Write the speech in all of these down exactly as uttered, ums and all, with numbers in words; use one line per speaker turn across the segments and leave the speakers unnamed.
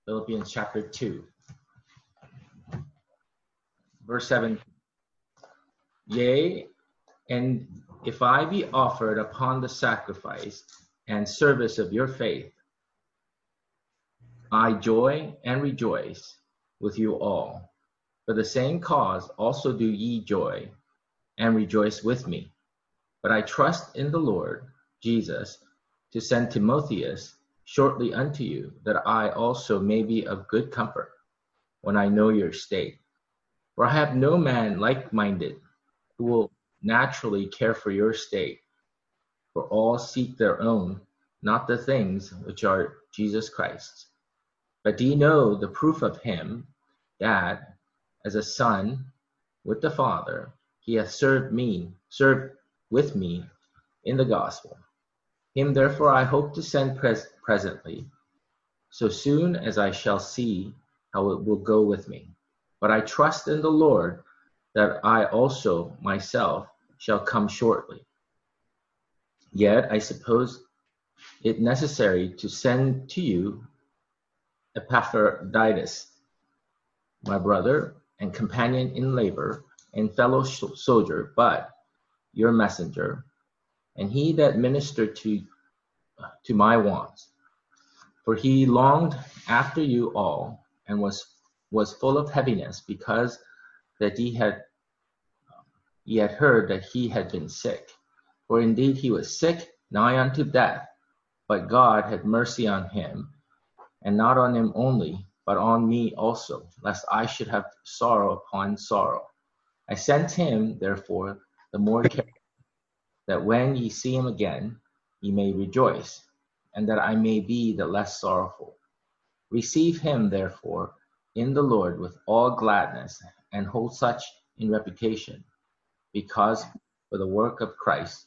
Philippians chapter two, verse seven. Yea, and if I be offered upon the sacrifice and service of your faith, I joy and rejoice with you all. For the same cause also do ye joy and rejoice with me. But I trust in the Lord Jesus to send Timotheus shortly unto you, that I also may be of good comfort when I know your state. For I have no man like-minded who will naturally care for your state. For all seek their own, not the things which are Jesus Christ's. But do ye know the proof of him, that as a son with the Father, he hath served me, served with me in the gospel. Him therefore I hope to send pres- presently, so soon as I shall see how it will go with me. But I trust in the Lord that I also myself shall come shortly. Yet I suppose it necessary to send to you Epaphroditus, my brother and companion in labor and fellow soldier, but your messenger, and he that ministered to to my wants. For he longed after you all, and was was full of heaviness, because that he had ye had heard that he had been sick. For indeed he was sick nigh unto death, but God had mercy on him, and not on him only, but on me also, lest I should have sorrow upon sorrow. I sent him, therefore, the more carefully, that when ye see him again, ye may rejoice, and that I may be the less sorrowful. Receive him, therefore, in the Lord with all gladness, and hold such in reputation, because for the work of Christ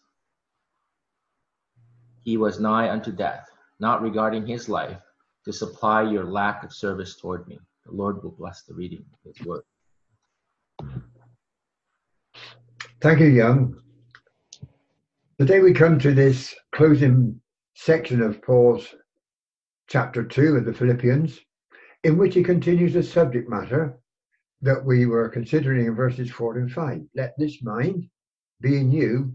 he was nigh unto death, not regarding his life, to supply your lack of service toward me. The Lord will bless the reading of his word.
Thank you, Young. Today we come to this closing section of Paul's chapter two of the Philippians, in which he continues the subject matter that we were considering in verses four and five. Let this mind be in you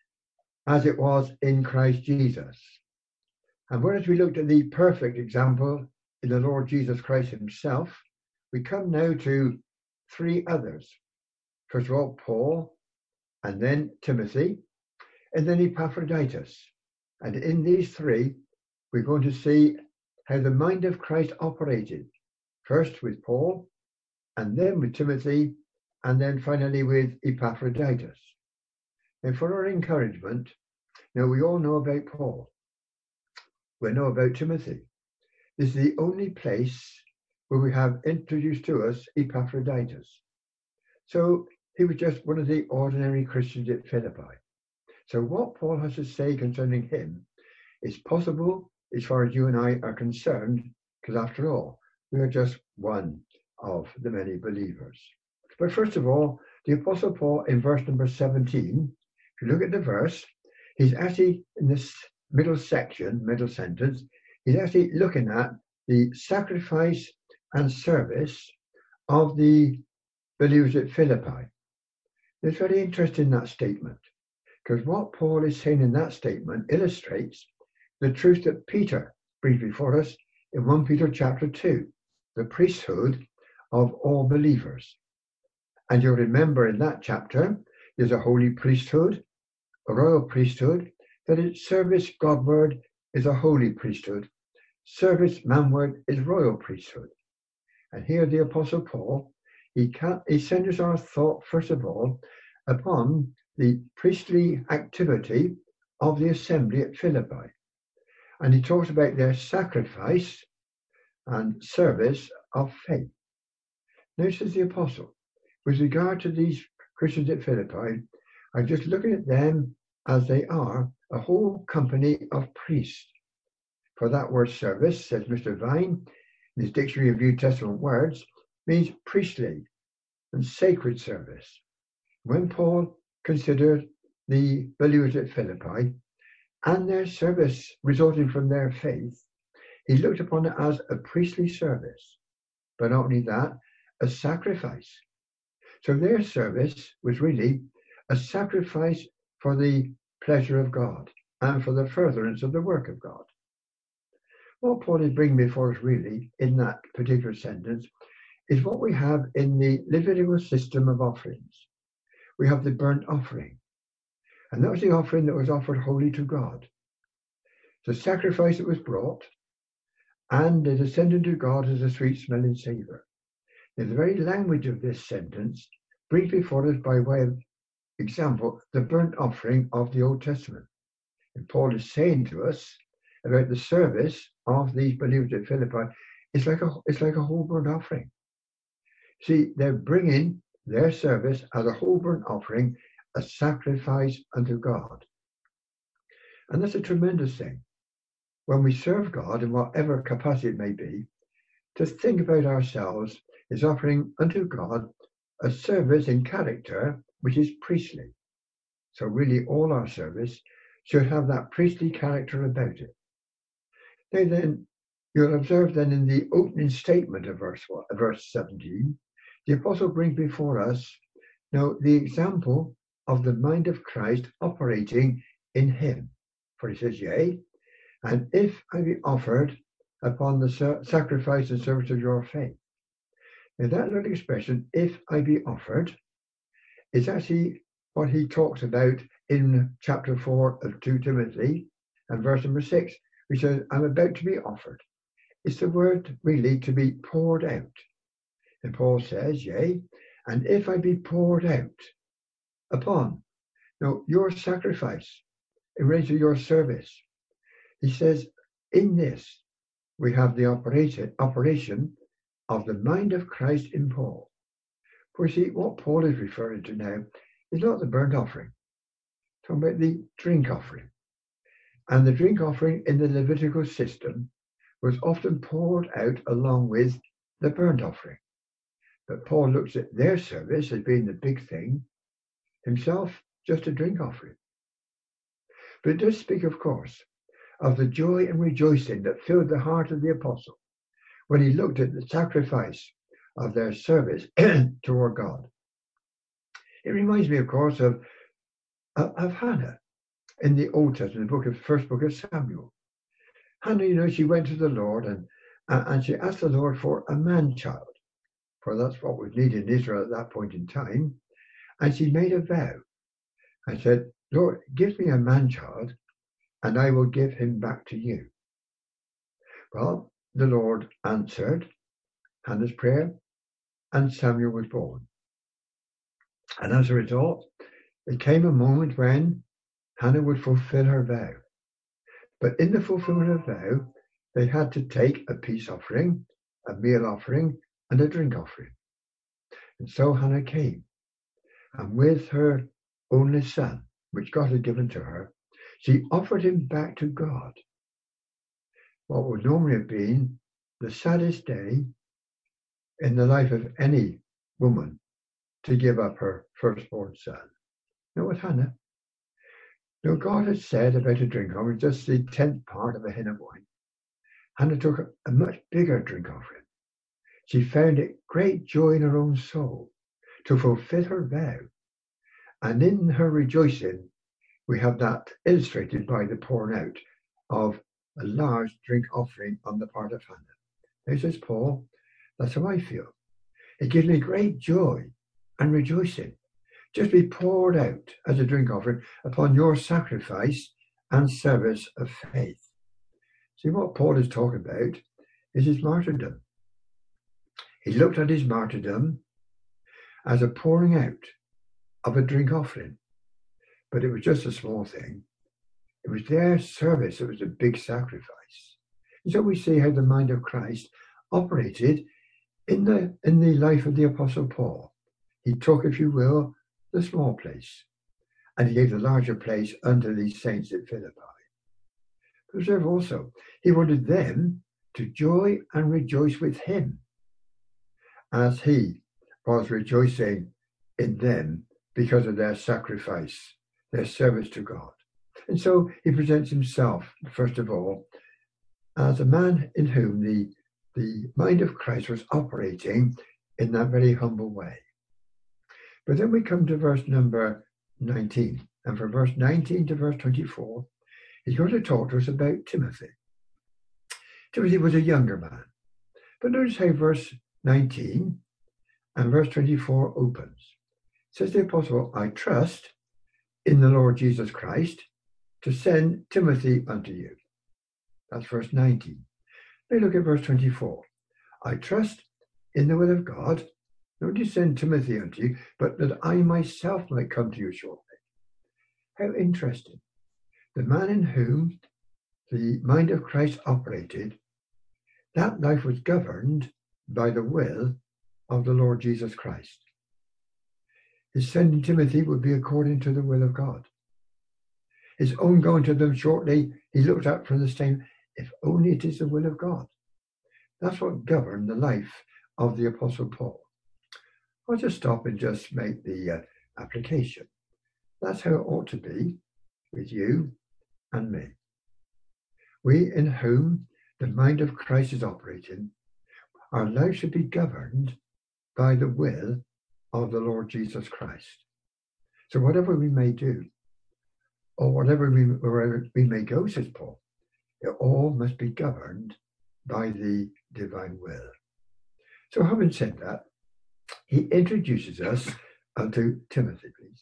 as it was in Christ Jesus. And whereas we looked at the perfect example in the Lord Jesus Christ himself, we come now to three others. First of all, Paul, and then Timothy, and then Epaphroditus. And in these three, we're going to see how the mind of Christ operated, first with Paul, and then with Timothy, and then finally with Epaphroditus. And for our encouragement, now we all know about Paul. We know about Timothy. This is the only place where we have introduced to us Epaphroditus. So he was just one of the ordinary Christians at Philippi. So what Paul has to say concerning him is possible as far as you and I are concerned, because after all, we are just one of the many believers. But first of all, the Apostle Paul in verse number seventeen, if you look at the verse, he's actually in this middle section, middle sentence, he's actually looking at the sacrifice and service of the believers at Philippi. It's very interesting, that statement, because what Paul is saying in that statement illustrates the truth that Peter brings before us in First Peter chapter two, the priesthood of all believers. And you'll remember in that chapter, there's a holy priesthood, a royal priesthood, that is service Godward is a holy priesthood, service manward is royal priesthood. And here the Apostle Paul, he, can, he centers our thought, first of all, upon the priestly activity of the assembly at Philippi. And he talks about their sacrifice and service of faith. Now, says the Apostle, with regard to these Christians at Philippi, I'm just looking at them as they are, a whole company of priests. For that word service, says Mister Vine, in his Dictionary of New Testament Words, means priestly and sacred service. When Paul considered the believers at Philippi and their service resulting from their faith, he looked upon it as a priestly service, but not only that, a sacrifice. So their service was really a sacrifice for the pleasure of God and for the furtherance of the work of God. What Paul is bringing before us really in that particular sentence is what we have in the Levitical system of offerings. We have the burnt offering, and that was the offering that was offered wholly to God. The sacrifice that was brought, and it ascended to God as a sweet-smelling savour. Now, the very language of this sentence brings before us, by way of example, the burnt offering of the Old Testament. And Paul is saying to us about the service of these believers at Philippi. It's like a, it's like a whole burnt offering. See, they're bringing their service as a whole burnt offering, a sacrifice unto God. And that's a tremendous thing. When we serve God in whatever capacity it may be, to think about ourselves is offering unto God a service in character which is priestly. So really all our service should have that priestly character about it. Now then, you'll observe then in the opening statement of verse, verse seventeen, the apostle brings before us now the example of the mind of Christ operating in him. For he says, yea, and if I be offered upon the sacrifice and service of your faith. Now that little expression, if I be offered, is actually what he talks about in chapter four of Second Timothy and verse number six, which says, I'm about to be offered. It's the word really to be poured out. And Paul says, yea, and if I be poured out upon, now your sacrifice, in relation to your service, he says, in this we have the operation, operation of the mind of Christ in Paul. For you see, what Paul is referring to now is not the burnt offering, talking about the drink offering. And the drink offering in the Levitical system was often poured out along with the burnt offering. But Paul looks at their service as being the big thing, himself just a drink offering. But it does speak, of course, of the joy and rejoicing that filled the heart of the apostle when he looked at the sacrifice of their service toward God. It reminds me, of course, of, of, of Hannah in the Old Testament, the book of first book of Samuel. Hannah, you know, she went to the Lord and, and she asked the Lord for a man-child, for that's what was needed in Israel at that point in time. And she made a vow and said, Lord, give me a man-child and I will give him back to you. Well, the Lord answered Hannah's prayer and Samuel was born. And as a result, there came a moment when Hannah would fulfill her vow. But in the fulfillment of vow, they had to take a peace offering, a meal offering, and a drink offering. And so Hannah came, and with her only son, which God had given to her, she offered him back to God. What would normally have been the saddest day in the life of any woman to give up her firstborn son. Now with Hannah, now God had said about a drink offering, just the tenth part of a hin of wine. Hannah took a much bigger drink offering. She found it great joy in her own soul to fulfill her vow. And in her rejoicing, we have that illustrated by the pouring out of a large drink offering on the part of Hannah. Now says Paul, that's how I feel. It gives me great joy and rejoicing just be poured out as a drink offering upon your sacrifice and service of faith. See, what Paul is talking about is his martyrdom. He looked at his martyrdom as a pouring out of a drink offering, but it was just a small thing. It was their service that was a big sacrifice. And so we see how the mind of Christ operated in the in the life of the Apostle Paul. He took, if you will, the small place, and he gave the larger place unto these saints at Philippi. But observe also, he wanted them to joy and rejoice with him, as he was rejoicing in them because of their sacrifice, their service to God. And so he presents himself, first of all, as a man in whom the, the mind of Christ was operating in that very humble way. But then we come to verse number nineteen. And from verse nineteen to verse twenty-four, he's going to talk to us about Timothy. Timothy was a younger man. But notice how verse nineteen and verse twenty-four opens. It says the apostle, I trust in the Lord Jesus Christ to send Timothy unto you. That's verse nineteen. Now look at verse twenty-four. I trust in the will of God, not to send Timothy unto you, but that I myself might come to you shortly. How interesting. The man in whom the mind of Christ operated, that life was governed by the will of the Lord Jesus Christ. His sending Timothy would be according to the will of God. His own going to them shortly, he looked up from the same, if only it is the will of God. That's what governed the life of the Apostle Paul. I'll just stop and just make the uh, application. That's how it ought to be with you and me. We in whom the mind of Christ is operating, our life should be governed by the will of the Lord Jesus Christ. So whatever we may do, or whatever we, wherever we may go, says Paul, it all must be governed by the divine will. So having said that, he introduces us unto Timothy, please.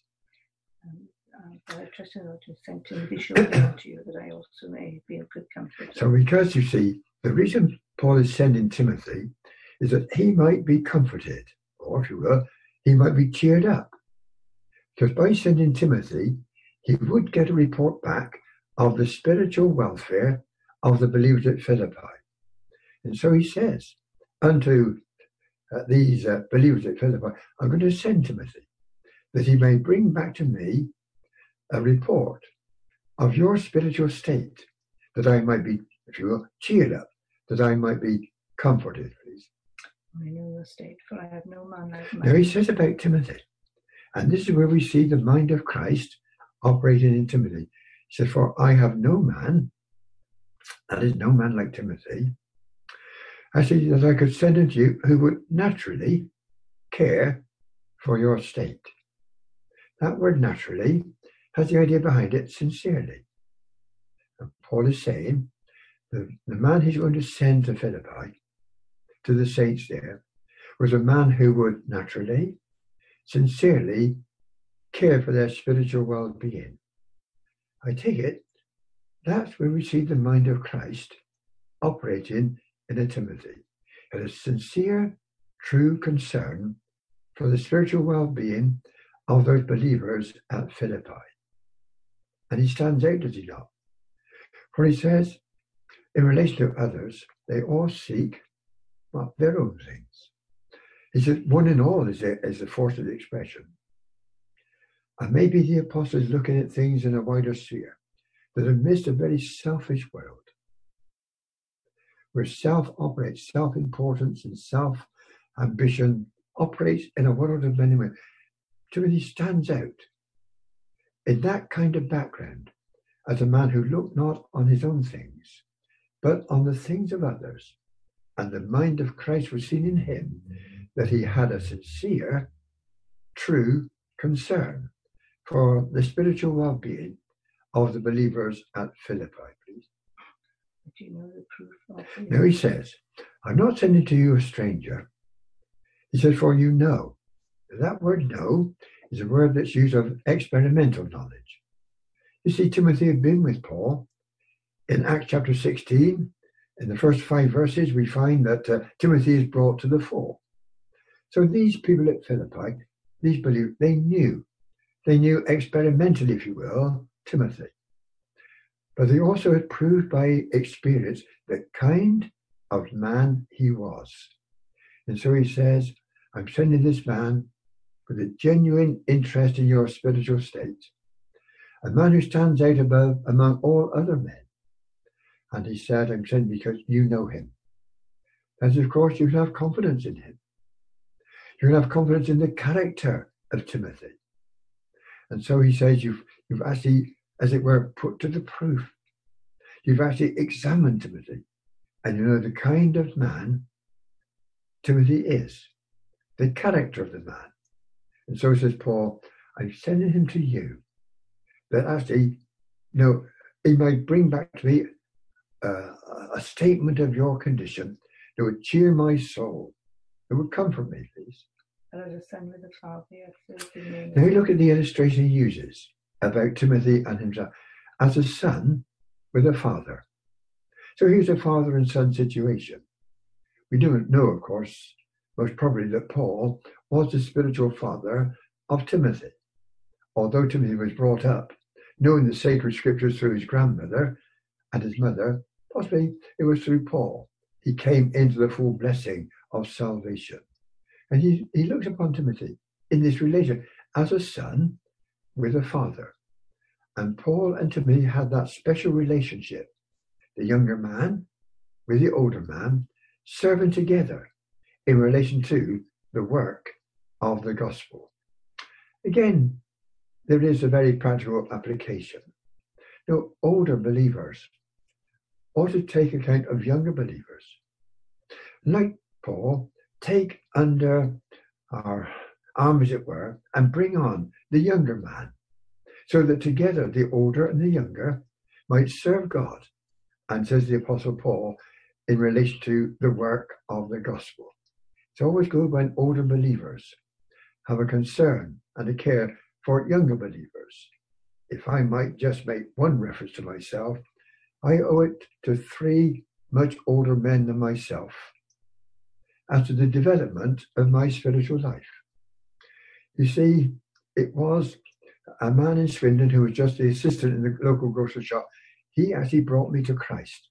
Um, I trust the Lord to send Timothy shortly unto you, that I also may be of good comfort.
So because you see, the reason Paul is sending Timothy is that he might be comforted, or if you will, he might be cheered up. Because by sending Timothy, he would get a report back of the spiritual welfare of the believers at Philippi. And so he says, unto uh, these uh, believers at Philippi, I'm going to send Timothy, that he may bring back to me a report of your spiritual state, that I might be, if you will, cheered up, that I might be comforted, please.
I know your state, for I have no man like
mine. Now he says about Timothy, and this is where we see the mind of Christ operating in Timothy. He says, for I have no man, that is no man like Timothy, I say that I could send unto you who would naturally care for your state. That word naturally has the idea behind it, sincerely. And Paul is saying the, the man he's going to send to Philippi, to the saints there, was a man who would naturally, sincerely care for their spiritual well-being. I take it, that's where we see the mind of Christ operating in a Timothy. It is sincere, true concern for the spiritual well-being of those believers at Philippi. And he stands out, does he not? For he says, in relation to others, they all seek well, their own things. He says, one and all is the, is the force of the expression. And maybe the apostle is looking at things in a wider sphere, that amidst a very selfish world, where self operates, self-importance and self-ambition operates in a world of many ways, Timothy stands out in that kind of background as a man who looked not on his own things, but on the things of others. And the mind of Christ was seen in him, that he had a sincere, true concern for the spiritual well-being of the believers at Philippi, please.
Do you know the proof of it?
Now he says, I'm not sending to you a stranger. He says, for you know. That word know is a word that's used of experimental knowledge. You see, Timothy had been with Paul. In Acts chapter sixteen, in the first five verses, we find that uh, Timothy is brought to the fore. So these people at Philippi, these believers, they knew. They knew experimentally, if you will, Timothy. But they also had proved by experience the kind of man he was. And so he says, I'm sending this man with a genuine interest in your spiritual state, a man who stands out above among all other men. And he said, I'm sending because you know him. And of course, you can have confidence in him. You can have confidence in the character of Timothy. And so he says, you've, you've actually, as it were, put to the proof. You've actually examined Timothy. and you know the kind of man Timothy is, the character of the man. And so says Paul, I'm sending him to you, that actually, you know, he might bring back to me uh, a statement of your condition that would cheer my soul, that would comfort me, please.
And as a son with a father, yes,
now look at the illustration he uses about Timothy and himself as a son with a father. So here's a father and son situation. We do know, of course, most probably that Paul was the spiritual father of Timothy. Although Timothy was brought up knowing the sacred scriptures through his grandmother and his mother, possibly it was through Paul. He came into the full blessing of salvation. And he, he looks upon Timothy in this relation as a son with a father. And Paul and Timothy had that special relationship, the younger man with the older man, serving together in relation to the work of the gospel. Again, there is a very practical application. Now, older believers ought to take account of younger believers. Like Paul, take under our arm, as it were, and bring on the younger man, so that together the older and the younger might serve God, and says the Apostle Paul, in relation to the work of the gospel. It's always good when older believers have a concern and a care for younger believers. If I might just make one reference to myself, I owe it to three much older men than myself as to the development of my spiritual life. You see, it was a man in Swindon who was just the assistant in the local grocery shop. He actually brought me to Christ.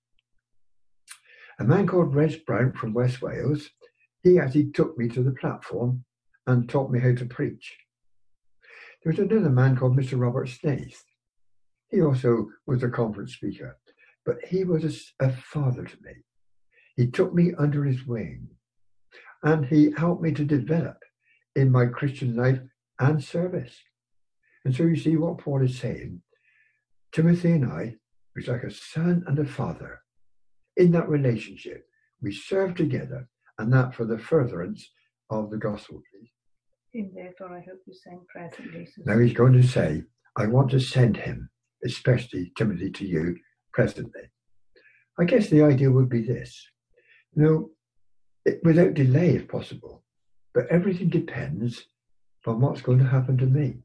A man called Reg Brown from West Wales, he actually took me to the platform and taught me how to preach. There was another man called Mister Robert Snaith. He also was a conference speaker, but he was a, a father to me. He took me under his wing, and he helped me to develop in my Christian life and service. And so you see what Paul is saying. Timothy and I was like a son and a father. In that relationship, we serve together, and that for the furtherance of the gospel.
In therefore I hope you send presently.
Now he's going to say, I want to send him, especially Timothy, to you presently. I guess the idea would be this. You know, it, without delay if possible, but everything depends on what's going to happen to me.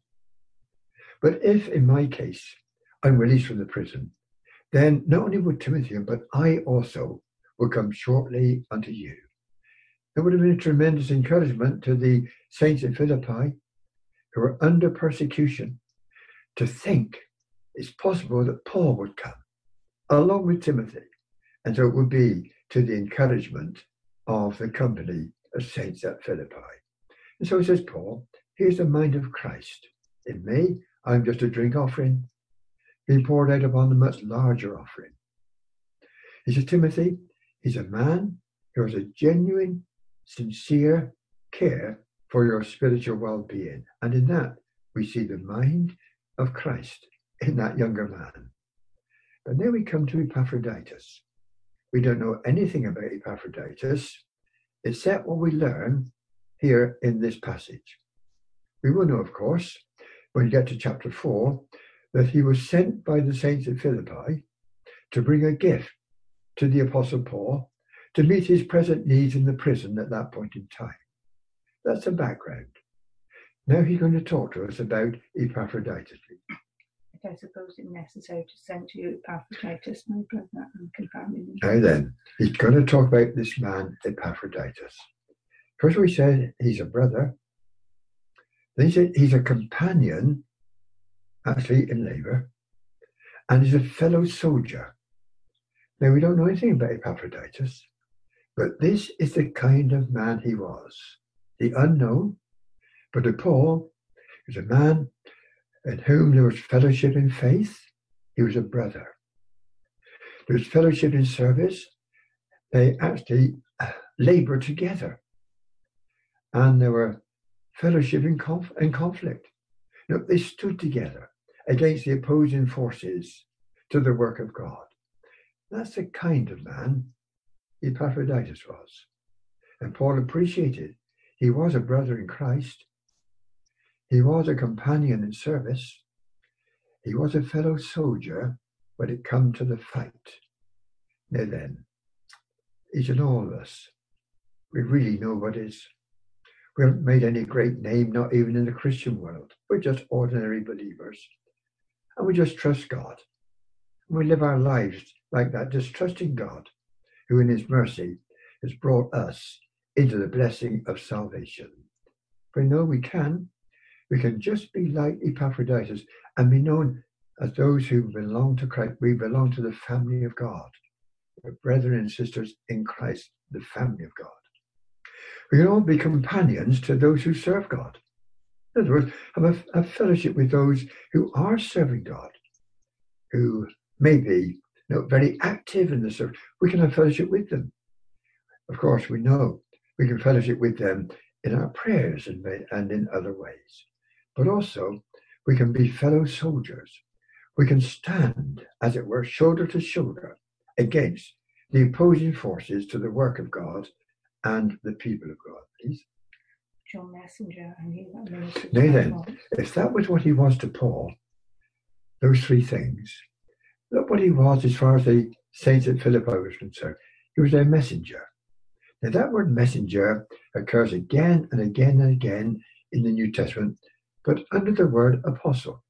But if, in my case, I'm released from the prison, then not only would Timothy, but I also will come shortly unto you. It would have been a tremendous encouragement to the saints in Philippi who were under persecution to think it's possible that Paul would come along with Timothy. And so it would be to the encouragement of the company of saints at Philippi. And so says Paul, here's the mind of Christ. In me, I'm just a drink offering, being poured out upon the much larger offering. He says, Timothy, he's a man who has a genuine, sincere care for your spiritual well-being. And in that, we see the mind of Christ in that younger man. But then we come to Epaphroditus. We don't know anything about Epaphroditus, except what we learn here in this passage. We will know, of course, when we get to chapter four, that he was sent by the saints at Philippi to bring a gift to the Apostle Paul to meet his present needs in the prison at that point in time. That's the background. Now he's going to talk to us about Epaphroditus.
I suppose it's necessary to send to you Epaphroditus, my brother and companion.
Now then, he's going to talk about this man, Epaphroditus. First we said he's a brother. Then he said he's a companion, actually in labour, and he's a fellow soldier. Now we don't know anything about Epaphroditus, but this is the kind of man he was. The unknown, but to Paul, he was a man in whom there was fellowship in faith. He was a brother. There was fellowship in service. They actually laboured together. And there were fellowship in, conf- in conflict. You know, they stood together against the opposing forces to the work of God. That's the kind of man Epaphroditus was. And Paul appreciated he was a brother in Christ. He was a companion in service. He was a fellow soldier when it come to the fight. Now then, each and all of us, we really know what is. We haven't made any great name, not even in the Christian world. We're just ordinary believers. And we just trust God. And we live our lives like that, just trusting God, who in his mercy has brought us into the blessing of salvation. For we know we can. We can just be like Epaphroditus and be known as those who belong to Christ. We belong to the family of God. We're brethren and sisters in Christ, the family of God. We can all be companions to those who serve God. In other words, have a, a fellowship with those who are serving God, who may be you know, very active in the service. We can have fellowship with them. Of course, we know we can fellowship with them in our prayers and, and in other ways. But also, we can be fellow soldiers. We can stand, as it were, shoulder to shoulder against the opposing forces to the work of God and the people of God, please.
John Messenger and he that ministered.
Now then, if that was what he was to Paul, those three things, look what he was as far as the saints at Philippi was concerned. He was their messenger. Now that word messenger occurs again and again and again in the New Testament, but under the word apostle.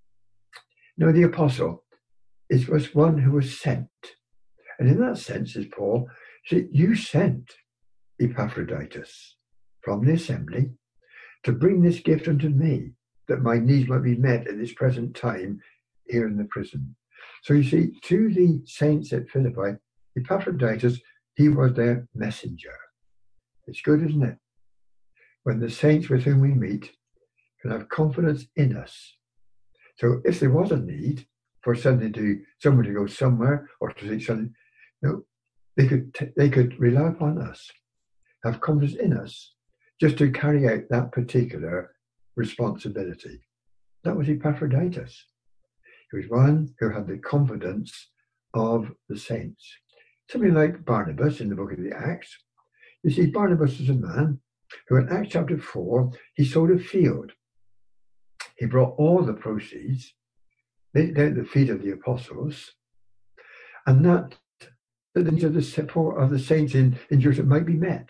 Now the apostle is, was one who was sent. And in that sense, as Paul said, you sent Epaphroditus from the assembly to bring this gift unto me, that my needs might be met at this present time here in the prison. So you see, to the saints at Philippi, Epaphroditus, he was their messenger. It's good, isn't it? When the saints with whom we meet can have confidence in us. So if there was a need for something to someone to go somewhere or to see something, no, they could t- they could rely upon us, have confidence in us, just to carry out that particular responsibility. That was Epaphroditus. He was one who had the confidence of the saints. Something like Barnabas in the book of the Acts. You see, Barnabas was a man who in Acts chapter four, he sold a field. He brought all the proceeds, laid it down at the feet of the apostles, and that the needs of the support of the saints in, in Jerusalem might be met.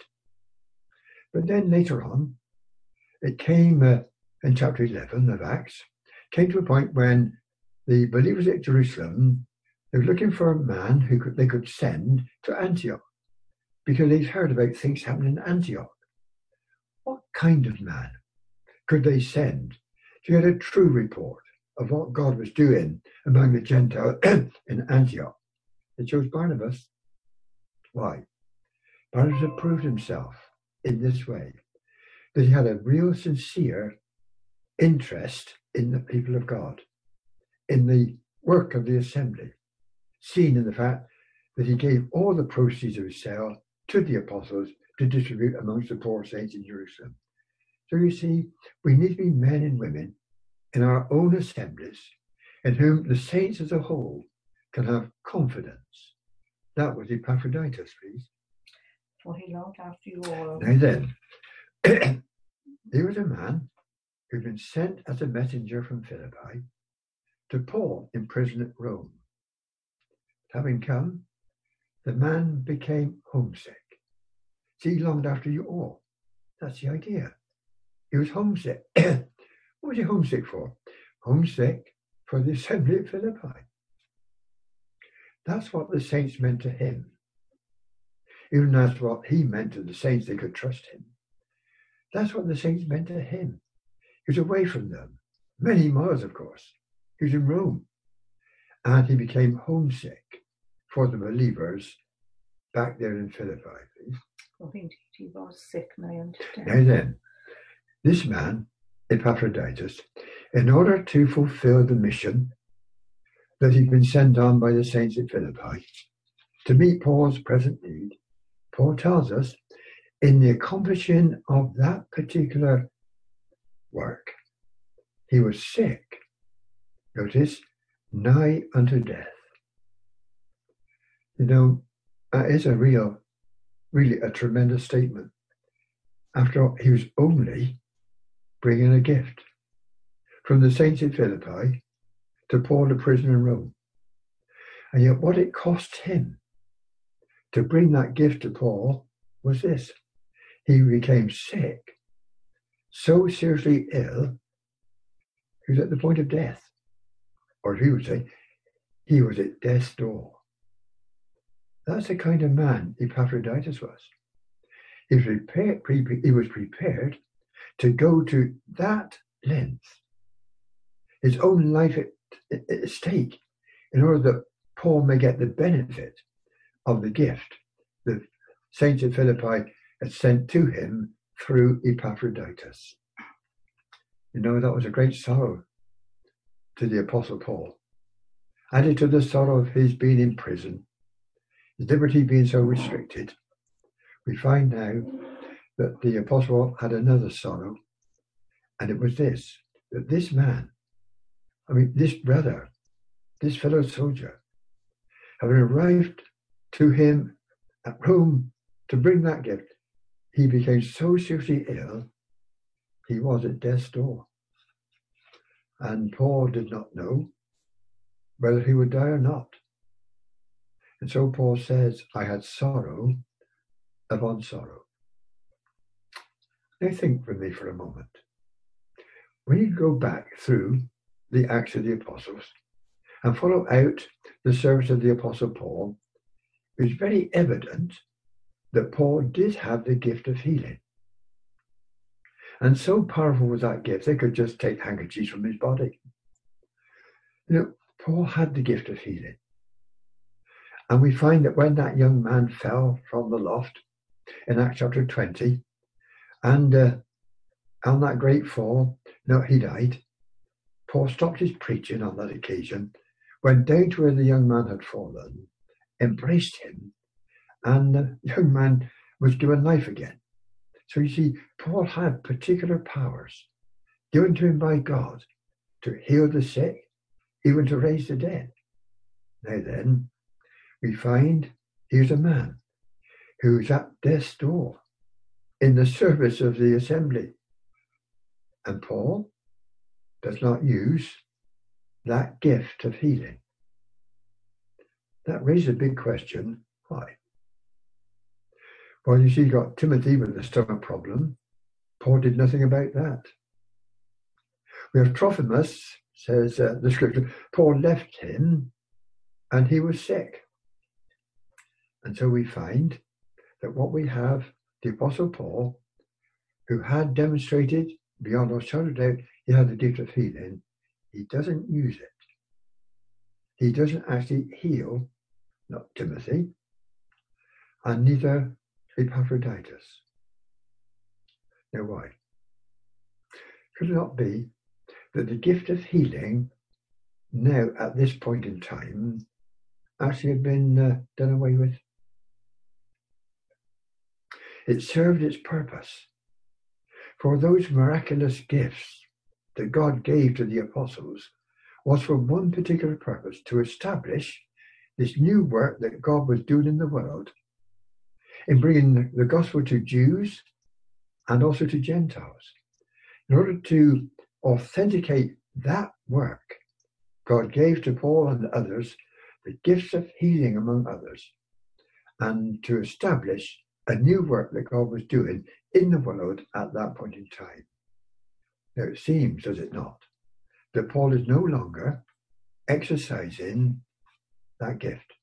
But then later on, it came uh, in chapter eleven of Acts, came to a point when the believers at Jerusalem, they were looking for a man who could, they could send to Antioch, because they'd heard about things happening in Antioch. What kind of man could they send to get a true report of what God was doing among the Gentiles in Antioch? They chose Barnabas. Why? Barnabas had proved himself in this way, that he had a real sincere interest in the people of God, in the work of the assembly, seen in the fact that he gave all the proceeds of his sale to the apostles to distribute amongst the poor saints in Jerusalem. So you see, we need to be men and women in our own assemblies in whom the saints as a whole can have confidence. That was Epaphroditus, please.
For he longed after you all.
Now then, he was a man who'd been sent as a messenger from Philippi to Paul in prison at Rome. Having come, the man became homesick. See, he longed after you all. That's the idea. He was homesick. What was he homesick for? Homesick for the assembly at Philippi. That's what the saints meant to him. Even that's what he meant to the saints, they could trust him. That's what the saints meant to him. He was away from them, many miles, of course. He was in Rome. And he became homesick for the believers back there in Philippi.
Well, indeed, he was sick, and I understand.
Now then, this man, Epaphroditus, in order to fulfill the mission that he'd been sent on by the saints at Philippi, to meet Paul's present need, Paul tells us, in the accomplishing of that particular work, he was sick. Notice, nigh unto death. You know, that is a real really a tremendous statement. After all, he was only bringing a gift from the saints in Philippi to Paul, the prisoner in Rome. And yet what it cost him to bring that gift to Paul was this. He became sick, so seriously ill, he was at the point of death. Or he would say, he was at death's door. That's the kind of man Epaphroditus was. He was prepared, pre- he was prepared to go to that length, his own life at, at stake, in order that Paul may get the benefit of the gift the saints of Philippi had sent to him through Epaphroditus. You know, that was a great sorrow to the Apostle Paul. Added to the sorrow of his being in prison, his liberty being so restricted, we find now that the Apostle had another sorrow, and it was this, that this man, I mean, this brother, this fellow soldier, having arrived to him at Rome to bring that gift, he became so seriously ill, he was at death's door. And Paul did not know whether he would die or not. And so Paul says, I had sorrow upon sorrow. Now think with me for a moment. When you go back through the Acts of the Apostles and follow out the service of the Apostle Paul, it's very evident that Paul did have the gift of healing. And so powerful was that gift, they could just take handkerchiefs from his body. You know, Paul had the gift of healing. And we find that when that young man fell from the loft in Acts chapter twenty, and uh, on that great fall, no, he died, Paul stopped his preaching on that occasion, went down to where the young man had fallen, embraced him, and the young man was given life again. So you see, Paul had particular powers given to him by God to heal the sick, even to raise the dead. Now then, we find here's a man who's at death's door in the service of the assembly. And Paul does not use that gift of healing. That raises a big question. Why? Well, you see, you got Timothy with the stomach problem. Paul did nothing about that. We have Trophimus, says uh, the scripture, Paul left him and he was sick. And so we find that what we have, the Apostle Paul, who had demonstrated beyond all shadow of doubt, he had the gift of healing, he doesn't use it. He doesn't actually heal, not Timothy, and neither Epaphroditus. Now why? Could it not be that the gift of healing now at this point in time actually had been uh, done away with? It served its purpose. For those miraculous gifts that God gave to the apostles was for one particular purpose, to establish this new work that God was doing in the world in bringing the gospel to Jews and also to Gentiles. In order to authenticate that work, God gave to Paul and others the gifts of healing, among others, and to establish a new work that God was doing in the world at that point in time. Now it seems, does it not, that Paul is no longer exercising that gift.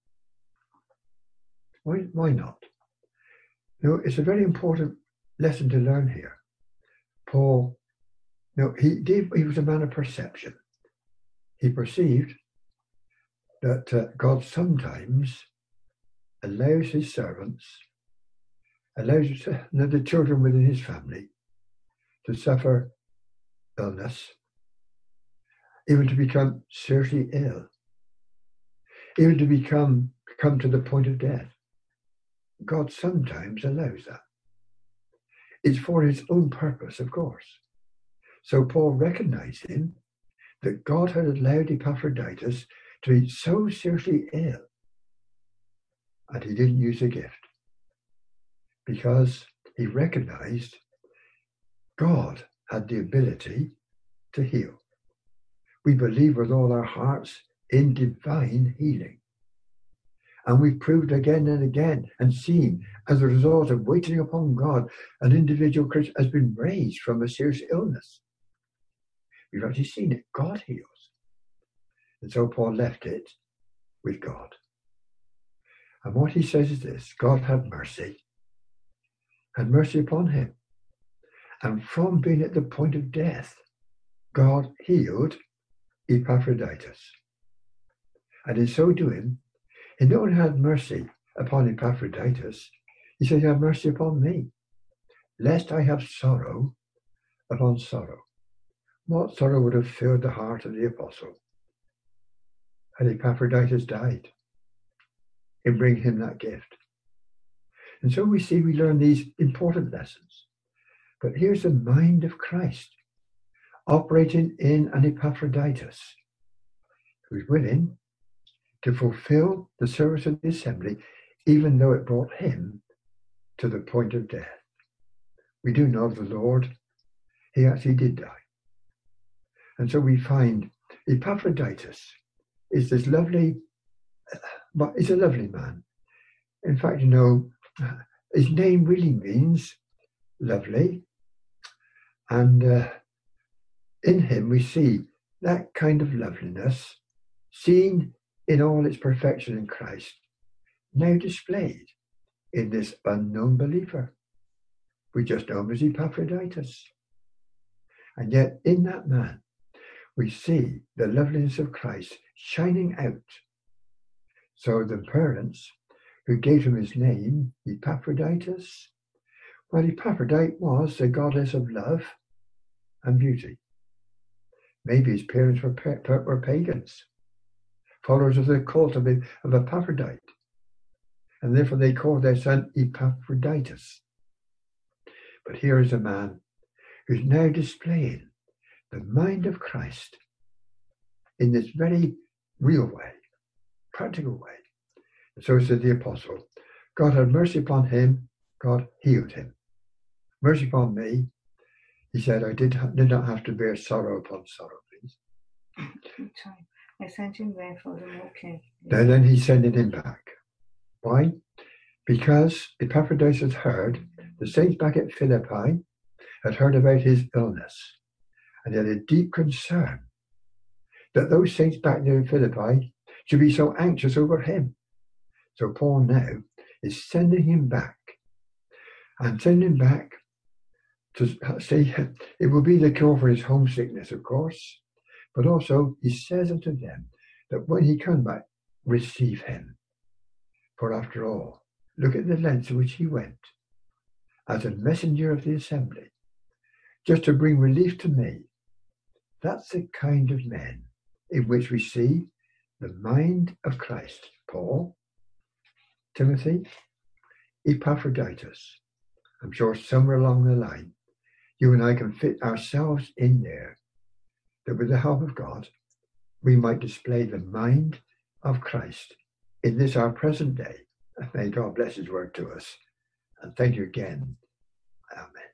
Why, why not? You know, it's a very important lesson to learn here. Paul, you know, he did, he was a man of perception. He perceived that uh, God sometimes allows his servants, allows you know, the children within his family to suffer illness, even to become seriously ill, even to become come to the point of death. God sometimes allows that. It's for his own purpose, of course. So Paul, recognizing that God had allowed Epaphroditus to be so seriously ill, and he didn't use the gift. because he recognized God had the ability to heal. We believe with all our hearts in divine healing. And we've proved again and again and seen, as a result of waiting upon God, an individual Christian has been raised from a serious illness. We've actually seen it. God heals. And so Paul left it with God. And what he says is this: God had mercy, had mercy upon him. And from being at the point of death, God healed Epaphroditus. And in so doing, he not only had mercy upon Epaphroditus, he said, have mercy upon me, lest I have sorrow upon sorrow. What sorrow would have filled the heart of the apostle had Epaphroditus died in bringing him that gift? And so we see, we learn these important lessons. But here's the mind of Christ operating in an Epaphroditus who's willing to fulfill the service of the assembly, even though it brought him to the point of death. We do know of the Lord, he actually did die. And so we find Epaphroditus is this lovely, but he's a lovely man. In fact, you know, his name really means lovely. And uh, in him we see that kind of loveliness seen in all its perfection in Christ, now displayed in this unknown believer. We just know him as Epaphroditus. And yet in that man, we see the loveliness of Christ shining out. So the parents who gave him his name, Epaphroditus, well, Epaphrodite was the goddess of love and beauty. Maybe his parents were, were pagans, followers of the cult of, of Epaphrodite. And therefore they called their son Epaphroditus. But here is a man who's now displaying the mind of Christ in this very real way, practical way. And so said the apostle, God had mercy upon him, God healed him. Mercy upon me, he said, I did, did not have to bear sorrow upon sorrow, please.
I sent him there for the okay.
Then, then he sent him back. Why? Because Epaphroditus had heard, the saints back at Philippi had heard about his illness, and he had a deep concern that those saints back there in Philippi should be so anxious over him. So Paul now is sending him back, and sending him back to say it will be the cure for his homesickness, of course, but also he says unto them that when he comes back, receive him. For after all, look at the lengths to which he went as a messenger of the assembly, just to bring relief to me. That's the kind of men in which we see the mind of Christ. Paul, Timothy, Epaphroditus. I'm sure somewhere along the line, you and I can fit ourselves in there, that with the help of God, we might display the mind of Christ in this our present day. May God bless his word to us. And thank you again. Amen.